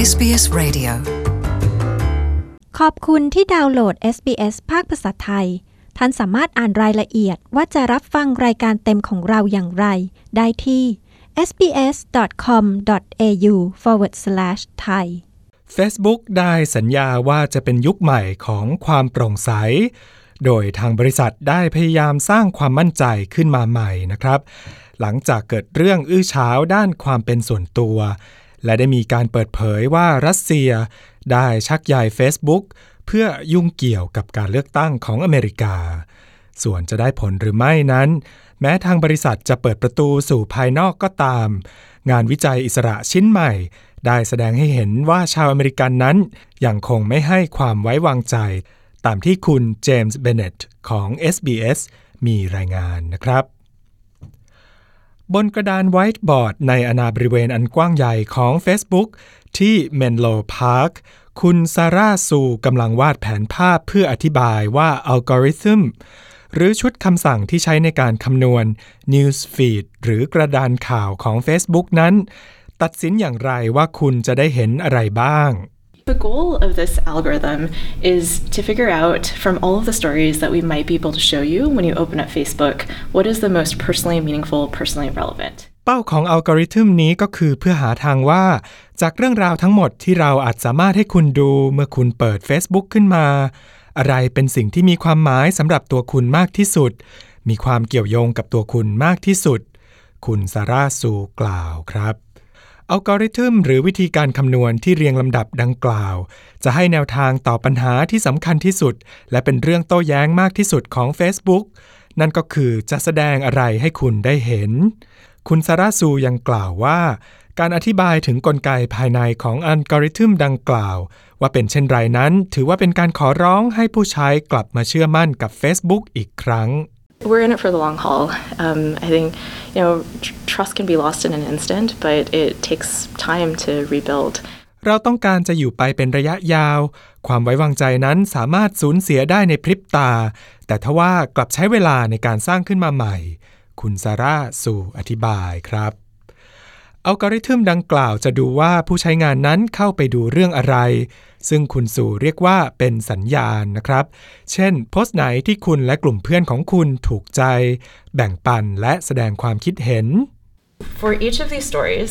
SBS Radio ขอบคุณที่ดาวน์โหลด SBS ภาคภาษาไทยท่านสามารถอ่านรายละเอียดว่าจะรับฟังรายการเต็มของเราอย่างไรได้ที่ sbs.com.au/thai Facebook ได้สัญญาว่าจะเป็นยุคใหม่ของความโปร่งใสโดยทางบริษัทได้พยายามสร้างความมั่นใจขึ้นมาใหม่นะครับหลังจากเกิดเรื่องอื้อฉาวด้านความเป็นส่วนตัวและได้มีการเปิดเผยว่ารัสเซียได้ชักใย Facebook เพื่อยุ่งเกี่ยวกับการเลือกตั้งของอเมริกาส่วนจะได้ผลหรือไม่นั้นแม้ทางบริษัทจะเปิดประตูสู่ภายนอกก็ตามงานวิจัยอิสระชิ้นใหม่ได้แสดงให้เห็นว่าชาวอเมริกันนั้นยังคงไม่ให้ความไว้วางใจตามที่คุณเจมส์เบเน็ตของ SBS มีรายงานนะครับบนกระดานไวท์บอร์ดในอาณาบริเวณอันกว้างใหญ่ของ Facebook ที่เมนโลพาร์คคุณซาร่าซูกำลังวาดแผนภาพเพื่ออธิบายว่าอัลกอริทึมหรือชุดคำสั่งที่ใช้ในการคำนวณ News Feed หรือกระดานข่าวของ Facebook นั้นตัดสินอย่างไรว่าคุณจะได้เห็นอะไรบ้าง The goal of this algorithm is to figure out from all of the stories that we might be able to show you when you open up Facebook, what is the most personally meaningful, personally relevant. เป้าของอัลกอริทึมนี้ก็คือเพื่อหาทางว่าจากเรื่องราวทั้งหมดที่เราอาจสามารถให้คุณดูเมื่อคุณเปิด Facebook ขึ้นมาอะไรเป็นสิ่งที่มีความหมายสำหรับตัวคุณมากที่สุดมีความเกี่ยวโยงกับตัวคุณมากที่สุดคุณซาร่าซูกล่าวครับอัลกอริทึมหรือวิธีการคำนวณที่เรียงลำดับดังกล่าวจะให้แนวทางต่อปัญหาที่สำคัญที่สุดและเป็นเรื่องโต้แย้งมากที่สุดของ Facebook นั่นก็คือจะแสดงอะไรให้คุณได้เห็นคุณซาร่าซูยังกล่าวว่าการอธิบายถึงกลไกภายในของอัลกอริทึมดังกล่าวว่าเป็นเช่นไรนั้นถือว่าเป็นการขอร้องให้ผู้ใช้กลับมาเชื่อมั่นกับ Facebook อีกครั้ง We're in it for the long haul. I think, trust can be lost in an instant, but it takes time to rebuild. เราต้องการจะอยู่ไปเป็นระยะยาวความไว้วางใจนั้นสามารถสูญเสียได้ในพริบตาแต่ทว่ากลับใช้เวลาในการสร้างขึ้นมาใหม่คุณซาร่าซูอธิบายครับอัลกอริทึมดังกล่าวจะดูว่าผู้ใช้งานนั้นเข้าไปดูเรื่องอะไรซึ่งคุณสู่เรียกว่าเป็นสัญญาณนะครับเช่นโพสต์ไหนที่คุณและกลุ่มเพื่อนของคุณถูกใจแบ่งปันและแสดงความคิดเห็น For each of these stories,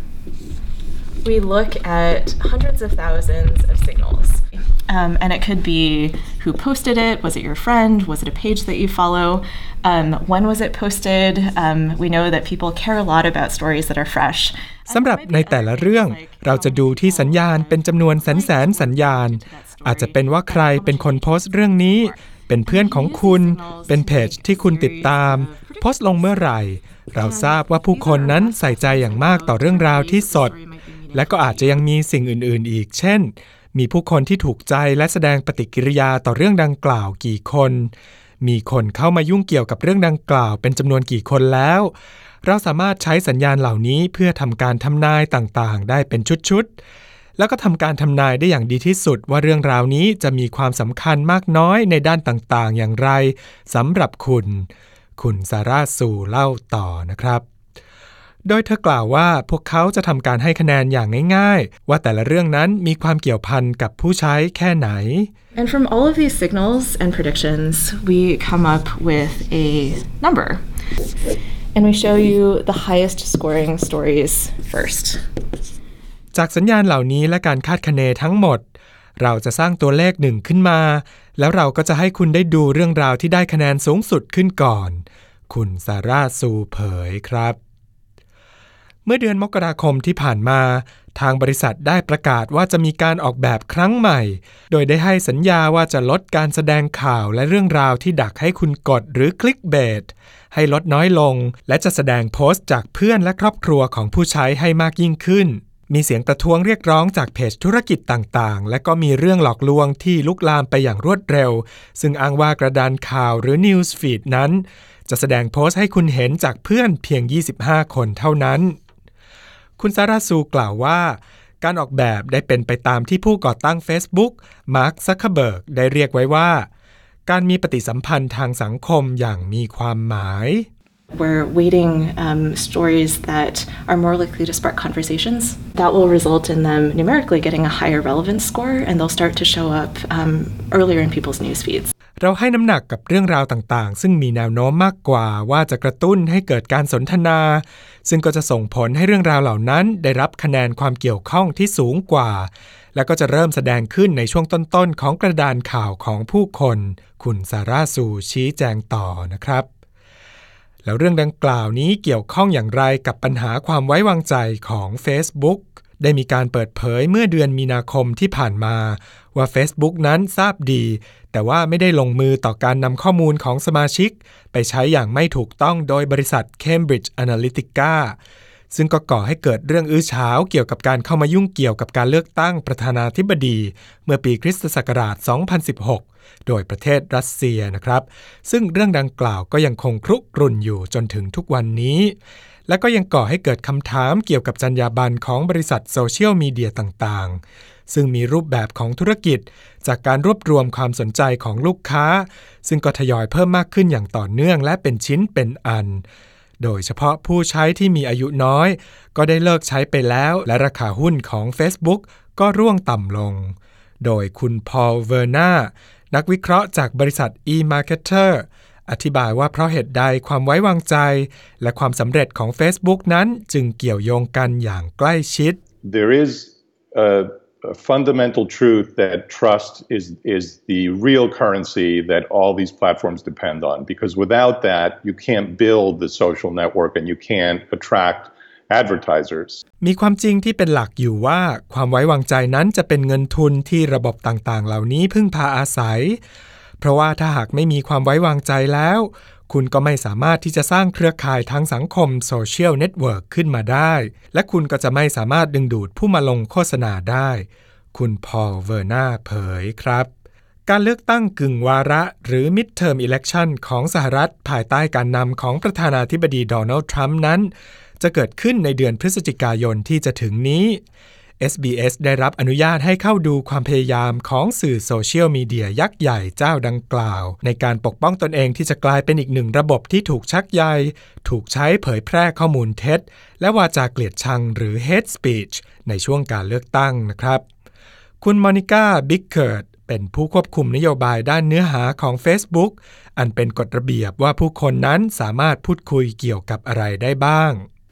we look at hundreds of thousands of signals. And it could be who posted it, was it your friend, was it a page that you follow, when was it posted, we know that people care a lot about stories that are fresh. สำหรับในแต่ละเรื่องเราจะดูที่สัญญาณเป็นจำนวนแสนสัญญาณอาจจะเป็นว่าใครเป็นคนโพสต์เรื่องนี้เป็นเพื่อนของคุณเป็นเพจที่คุณติดตามโพสต์ลงเมื่อไหร่เราทราบว่าผู้คนนั้นใส่ใจอย่างมากต่อเรื่องราวที่สดและก็อาจจะยังมีสิ่งอื่นๆอีกเช่นมีผู้คนที่ถูกใจและแสดงปฏิกิริยาต่อเรื่องดังกล่าวกี่คนมีคนเข้ามายุ่งเกี่ยวกับเรื่องดังกล่าวเป็นจำนวนกี่คนแล้วเราสามารถใช้สัญญาณเหล่านี้เพื่อทำการทำนายต่างๆได้เป็นชุดๆแล้วก็ทำการทำนายได้อย่างดีที่สุดว่าเรื่องราวนี้จะมีความสำคัญมากน้อยในด้านต่างๆอย่างไรสำหรับคุณซาร่าซูเล่าต่อนะครับโดยเธอกล่าวว่าพวกเขาจะทำการให้คะแนนอย่างง่ายๆว่าแต่ละเรื่องนั้นมีความเกี่ยวพันกับผู้ใช้แค่ไหน And from all of these signals and predictions, we come up with a number. And we show you the highest scoring stories first. จากสัญญาณเหล่านี้และการคาดคะเนทั้งหมดเราจะสร้างตัวเลข1ขึ้นมาแล้วเราก็จะให้คุณได้ดูเรื่องราวที่ได้คะแนนสูงสุดขึ้นก่อนคุณซาร่าซูเผยครับเมื่อเดือนมกราคมที่ผ่านมาทางบริษัทได้ประกาศว่าจะมีการออกแบบครั้งใหม่โดยได้ให้สัญญาว่าจะลดการแสดงข่าวและเรื่องราวที่ดักให้คุณกดหรือคลิกเบตให้ลดน้อยลงและจะแสดงโพสต์จากเพื่อนและครอบครัวของผู้ใช้ให้มากยิ่งขึ้นมีเสียงประท้วงเรียกร้องจากเพจธุรกิจต่างๆและก็มีเรื่องหลอกลวงที่ลุกลามไปอย่างรวดเร็วซึ่งอ้างว่ากระดานข่าวหรือ News Feed นั้นจะแสดงโพสต์ให้คุณเห็นจากเพื่อนเพียง25คนเท่านั้นคุณซาร่าซูกล่าวว่าการออกแบบได้เป็นไปตามที่ผู้ก่อตั้ง Facebook มาร์ค ซักเคอร์เบิร์กได้เรียกไว้ว่าการมีปฏิสัมพันธ์ทางสังคมอย่างมีความหมาย We're weighting stories that are more likely to spark conversations. That will result in them numerically getting a higher relevance score, and they'll start to show up earlier in people's news feeds. เราให้น้ำหนักกับเรื่องราวต่างๆซึ่งมีแนวโน้มมากกว่าว่าจะกระตุ้นให้เกิดการสนทนาซึ่งก็จะส่งผลให้เรื่องราวเหล่านั้นได้รับคะแนนความเกี่ยวข้องที่สูงกว่าและก็จะเริ่มแสดงขึ้นในช่วงต้นๆของกระดานข่าวของผู้คนคุณซาร่าซูชี้แจงต่อนะครับแล้วเรื่องดังกล่าวนี้เกี่ยวข้องอย่างไรกับปัญหาความไว้วางใจของ Facebook ได้มีการเปิดเผยเมื่อเดือนมีนาคมที่ผ่านมาว่า Facebook นั้นทราบดีแต่ว่าไม่ได้ลงมือต่อการนำข้อมูลของสมาชิกไปใช้อย่างไม่ถูกต้องโดยบริษัท Cambridge Analytica ซึ่งก็ก่อให้เกิดเรื่องอื้อฉาวเกี่ยวกับการเข้ามายุ่งเกี่ยวกับการเลือกตั้งประธานาธิบดีเมื่อปีคริสตศักราช 2016 โดยประเทศรัสเซียนะครับซึ่งเรื่องดังกล่าวก็ยังคงครุกรุ่นอยู่จนถึงทุกวันนี้และก็ยังก่อให้เกิดคำถามเกี่ยวกับจรรยาบรรณของบริษัทโซเชียลมีเดียต่างๆซึ่งมีรูปแบบของธุรกิจจากการรวบรวมความสนใจของลูกค้าซึ่งก็ทยอยเพิ่มมากขึ้นอย่างต่อเนื่องและเป็นชิ้นเป็นอันโดยเฉพาะผู้ใช้ที่มีอายุน้อยก็ได้เลิกใช้ไปแล้วและราคาหุ้นของ Facebook ก็ร่วงต่ำลงโดยคุณพอลเวอร์นานักวิเคราะห์จากบริษัท eMarketer อธิบายว่าเพราะเหตุใดความไว้วางใจและความสำเร็จของ Facebook นั้นจึงเกี่ยวโยงกันอย่างใกล้ชิด There is a fundamental truth that trust is the real currency that all these platforms depend on because without that you can't build the social network and you can't attract advertisers มีความจริงที่เป็นหลักอยู่ว่าความไว้วางใจนั้นจะเป็นเงินทุนที่ระบบต่างๆเหล่านี้พึ่งพาอาศัยเพราะว่าถ้าหากไม่มีความไว้วางใจแล้วคุณก็ไม่สามารถที่จะสร้างเครือข่ายทางสังคมโซเชียลเน็ตเวิร์กขึ้นมาได้และคุณก็จะไม่สามารถดึงดูดผู้มาลงโฆษณาได้คุณพอลเวอร์นาเผยครับการเลือกตั้งกึ่งวาระหรือ Midterm Election ของสหรัฐภายใต้การนำของประธานาธิบดีโดนัลด์ทรัมป์นั้นจะเกิดขึ้นในเดือนพฤศจิกายนที่จะถึงนี้ SBS ได้รับอนุญาตให้เข้าดูความพยายามของสื่อโซเชียลมีเดียยักษ์ใหญ่เจ้าดังกล่าวในการปกป้องตนเองที่จะกลายเป็นอีกหนึ่งระบบที่ถูกชักใยถูกใช้เผยแพร่ข้อมูลเท็จและวาจาเกลียดชังหรือ hate speech ในช่วงการเลือกตั้งนะครับคุณมอนิก้าบิ๊กเกิร์ตเป็นผู้ควบคุมนโยบายด้านเนื้อหาของ Facebook อันเป็นกฎระเบียบว่าผู้คนนั้นสามารถพูดคุยเกี่ยวกับอะไรได้บ้าง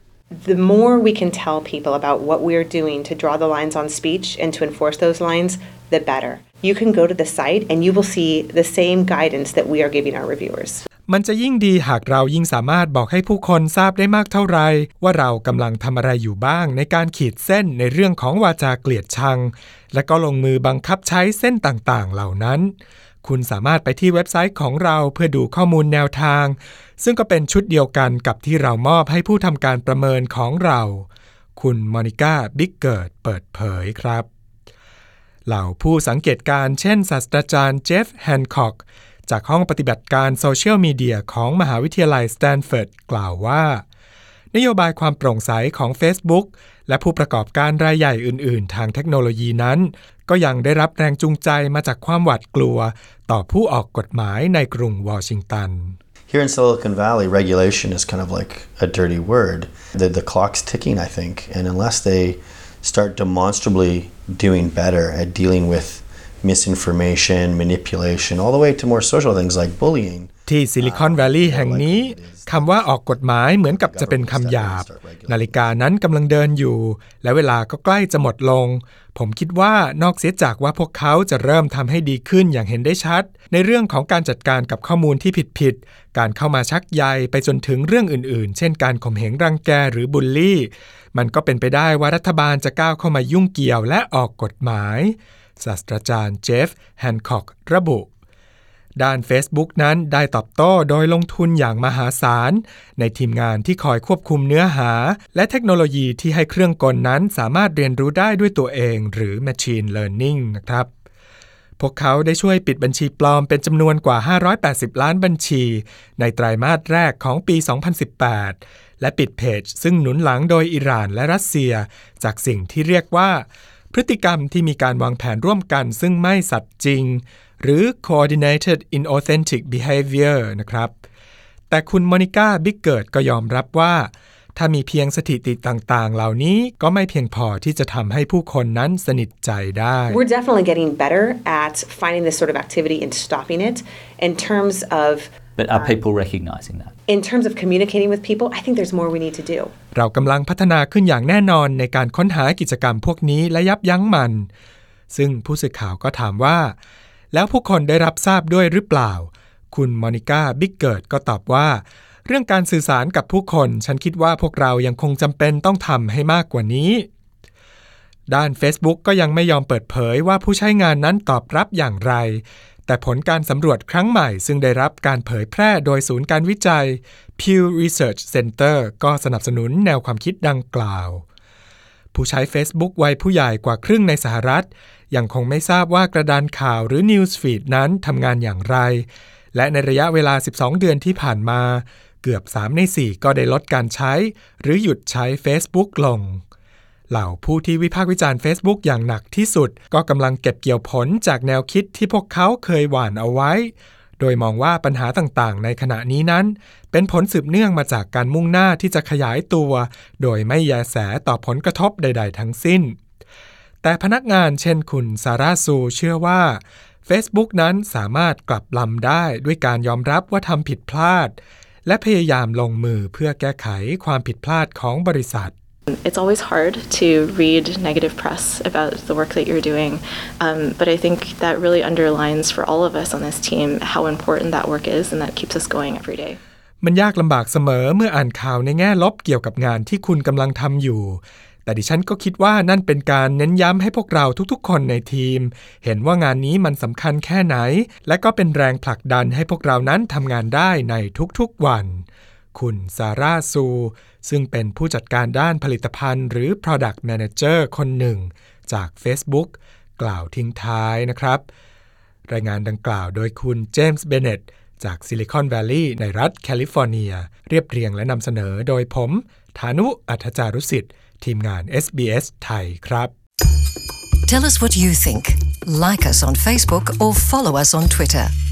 The more we can tell people about what we're doing to draw the lines on speech and to enforce those lines, the better. You can go to the site and you will see the same guidance that we are giving our reviewers. มันจะยิ่งดีหากเรายิ่งสามารถบอกให้ผู้คนทราบได้มากเท่าไรว่าเรากำลังทำอะไรอยู่บ้างในการขีดเส้นในเรื่องของวาจาเกลียดชังและก็ลงมือบังคับใช้เส้นต่างๆเหล่านั้นคุณสามารถไปที่เว็บไซต์ของเราเพื่อดูข้อมูลแนวทางซึ่งก็เป็นชุดเดียวกันกับที่เรามอบให้ผู้ทำการประเมินของเราคุณมอนิก้าบิ๊กเกิร์ตเปิดเผยครับเหล่าผู้สังเกตการณ์เช่นศาสตราจารย์เจฟแฮนค็อกจากห้องปฏิบัติการโซเชียลมีเดียของมหาวิทยาลัยสแตนฟอร์ดกล่าวว่านโยบายความโปร่งใสของ Facebook และผู้ประกอบการรายใหญ่อื่นๆทางเทคโนโลยีนั้นก็ยังได้รับแรงจูงใจมาจากความหวาดกลัวต่อผู้ออกกฎหมายในกรุงวอชิงตัน Here in Silicon Valley, regulation is kind of like a dirty word. The clock's ticking, I think, and unless they start demonstrably doing better at dealing with misinformation, manipulation, all the way to more social things like bullying. ที่ซิลิคอนแวลลีย์แห่งนี้คำว่าออกกฎหมายเหมือนกับจะเป็นคำหยาบนาฬิกานั้นกำลังเดินอยู่และเวลาก็ใกล้จะหมดลงผมคิดว่านอกเสียจากว่าพวกเขาจะเริ่มทำให้ดีขึ้นอย่างเห็นได้ชัดในเรื่องของการจัดการกับข้อมูลที่ผิดๆการเข้ามาชักใยไปจนถึงเรื่องอื่นๆเช่นการข่มเหงรังแกหรือบูลลี่มันก็เป็นไปได้ว่ารัฐบาลจะก้าวเข้ามายุ่งเกี่ยวและออกกฎหมายศาสตราจารย์เจฟแฮนค็อกระบุด้าน Facebook นั้นได้ตอบโต้โดยลงทุนอย่างมหาศาลในทีมงานที่คอยควบคุมเนื้อหาและเทคโนโลยีที่ให้เครื่องกลนั้นสามารถเรียนรู้ได้ด้วยตัวเองหรือ Machine Learning นะครับพวกเขาได้ช่วยปิดบัญชีปลอมเป็นจำนวนกว่า580ล้านบัญชีในไตรมาสแรกของปี 2018 และปิดเพจซึ่งหนุนหลังโดยอิหร่านและรัสเซียจากสิ่งที่เรียกว่าพฤติกรรมที่มีการวางแผนร่วมกันซึ่งไม่สัตย์จริงหรือ coordinated inauthentic behavior นะครับแต่คุณโมนิก้าบิ๊กเกิร์ตก็ยอมรับว่าถ้ามีเพียงสถิติต่างๆเหล่านี้ก็ไม่เพียงพอที่จะทำให้ผู้คนนั้นสนิทใจได้ We're definitely getting better at finding this sort of activity and stopping it in terms of But are people recognizing that? In terms of communicating with people, I think there's more we need to do. เรากำลังพัฒนาขึ้นอย่างแน่นอนในการค้นหากิจกรรมพวกนี้และยับยั้งมันซึ่งผู้สื่อข่าวก็ถามว่าแล้วผู้คนได้รับทราบด้วยหรือเปล่าคุณโมนิก้าบิ๊กเกิร์ตก็ตอบว่าเรื่องการสื่อสารกับผู้คนฉันคิดว่าพวกเรายังคงจำเป็นต้องทำให้มากกว่านี้ด้าน Facebook ก็ยังไม่ยอมเปิดเผยว่าผู้ใช้งานนั้นตอบรับอย่างไรแต่ผลการสำรวจครั้งใหม่ซึ่งได้รับการเผยแพร่โดยศูนย์การวิจัย Pew Research Center ก็สนับสนุนแนวความคิดดังกล่าวผู้ใช้ Facebook วัยผู้ใหญ่กว่าครึ่งในสหรัฐยังคงไม่ทราบว่ากระดานข่าวหรือ News Feed นั้นทำงานอย่างไรและในระยะเวลา12เดือนที่ผ่านมาเกือบ3ใน4ก็ได้ลดการใช้หรือหยุดใช้ Facebook ลงเหล่าผู้ที่วิพากษ์วิจารณ์ Facebook อย่างหนักที่สุดก็กำลังเก็บเกี่ยวผลจากแนวคิดที่พวกเขาเคยหว่านเอาไว้โดยมองว่าปัญหาต่างๆในขณะนี้นั้นเป็นผลสืบเนื่องมาจากการมุ่งหน้าที่จะขยายตัวโดยไม่แยแสต่อผลกระทบใดๆทั้งสิ้นแต่พนักงานเช่นคุณซาร่าซูเชื่อว่า Facebook นั้นสามารถกลับลำได้ด้วยการยอมรับว่าทำผิดพลาดและพยายามลงมือเพื่อแก้ไขความผิดพลาดของบริษัท It's always hard to read negative press about the work that you're doing, but I think that really underlines for all of us on this team how important that work is and that keeps us going every day. มันยากลำบากเสมอเมื่ออ่านข่าวในแง่ลบเกี่ยวกับงานที่คุณกำลังทำอยู่แต่ดิฉันก็คิดว่านั่นเป็นการเน้นย้ำให้พวกเราทุกๆคนในทีมเห็นว่างานนี้มันสำคัญแค่ไหนและก็เป็นแรงผลักดันให้พวกเรานั้นทำงานได้ในทุกๆวันคุณซาร่าซูซึ่งเป็นผู้จัดการด้านผลิตภัณฑ์หรือ Product Manager คนหนึ่งจาก Facebook กล่าวทิ้งท้ายนะครับรายงานดังกล่าวโดยคุณเจมส์เบเน็ตจากซิลิคอนแวลลีย์ในรัฐแคลิฟอร์เนียเรียบเรียงและนำเสนอโดยผมฐานุอัฏฐจารุสิทธิ์ทีมงาน SBS ไทยครับ Tell us what you think. Like us on Facebook or follow us on Twitter.